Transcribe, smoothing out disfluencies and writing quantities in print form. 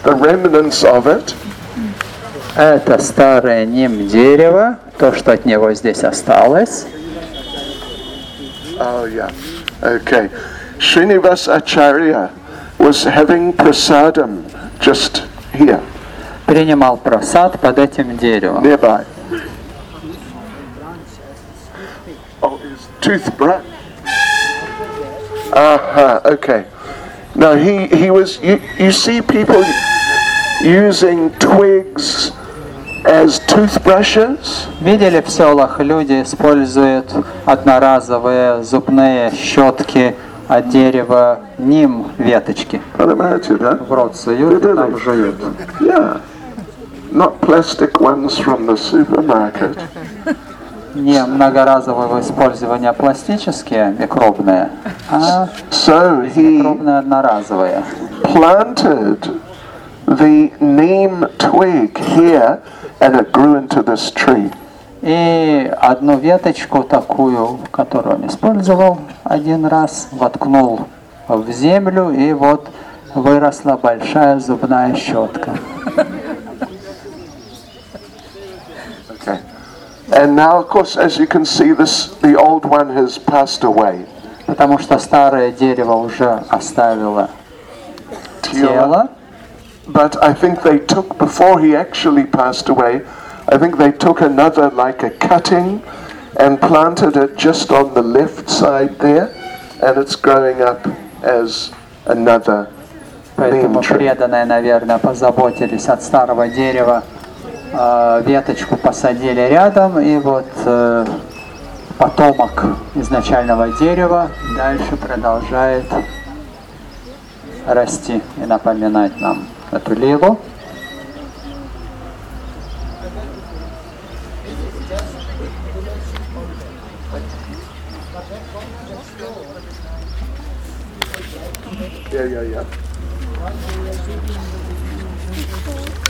the remnants of it. Это старое ним дерево, то, что от него здесь осталось. Oh, yeah. Okay. Srinivas Acharya was having prasadam just here, Принимал просад под этим деревом. nearby. Oh, his toothbrush. Okay. No, he was, you see people using twigs as toothbrushes? Видели в селах, люди используют одноразовые зубные щетки от дерева ним веточки. Понимаете, да? В рот суют и там жуют. Yeah. Not plastic ones from the supermarket. Не многоразового использования пластические, микробные, а So he микробные одноразовые. planted the neem twig here and it grew into this tree. И одну веточку такую, которую он использовал один раз, воткнул в землю, и вот выросла большая зубная щетка. Okay. And now, of course, as you can see, the old one has passed away. Потому что старое дерево уже оставило тело. But I think they took, before he actually passed away, I think they took another, like a cutting, and planted it just on the left side there, and it's growing up as another Поэтому neem tree. преданные, наверное, позаботились от старого дерева, веточку посадили рядом, и вот потомок изначального дерева дальше продолжает расти и напоминать нам эту лилу. Yeah.